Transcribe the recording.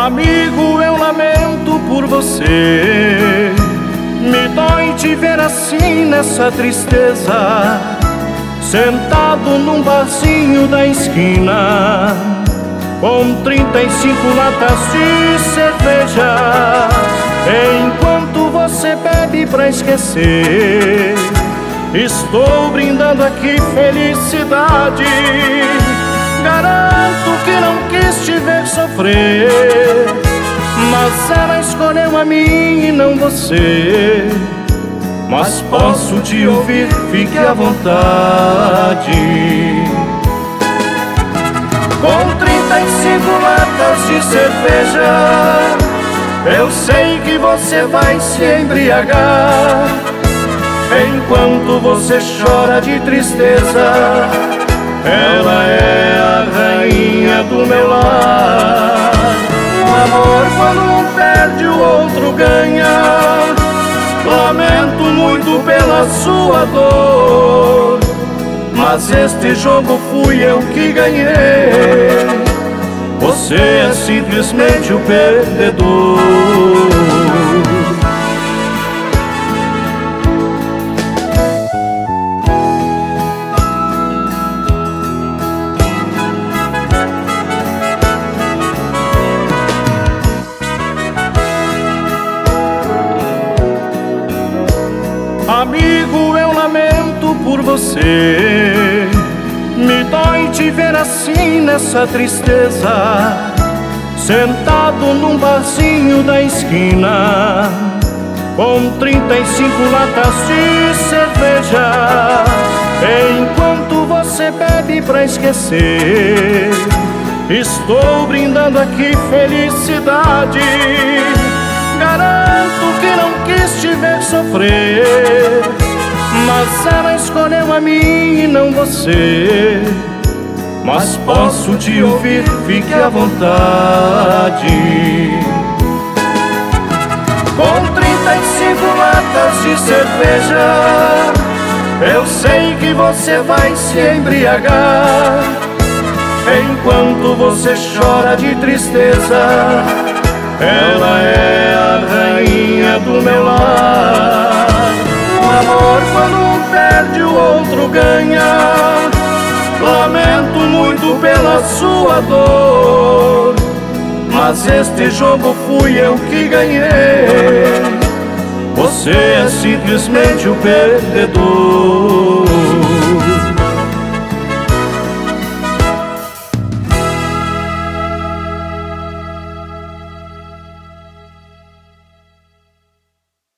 Amigo, eu lamento por você. Me dói te ver assim nessa tristeza, sentado num barzinho da esquina, com 35 latas de cerveja. Enquanto você bebe pra esquecer, estou brindando aqui felicidade. Garanto que não quis te ver sofrer, mas ela escolheu a mim e não você. Mas posso te ouvir, fique à vontade. Com 35 latas de cerveja, eu sei que você vai se embriagar. Enquanto você chora de tristeza, ela é a rainha do meu lar. O amor, quando um perde, o outro ganha. Lamento muito pela sua dor, mas este jogo fui eu que ganhei. Você é simplesmente o perdedor. Amigo, eu lamento por você. Me dói te ver assim nessa tristeza, sentado num barzinho da esquina, com 35 latas de cerveja. Enquanto você bebe pra esquecer, estou brindando aqui felicidade. Garanto que não quis te ver sofrer, mas ela escolheu a mim e não você. Mas posso te ouvir, fique à vontade. Com 35 latas de cerveja, eu sei que você vai se embriagar. Enquanto você chora de tristeza, ela é a rainha do meu lar. O amor, quando um perde, o outro ganha. Lamento muito pela sua dor, mas este jogo fui eu que ganhei. Você é simplesmente o perdedor.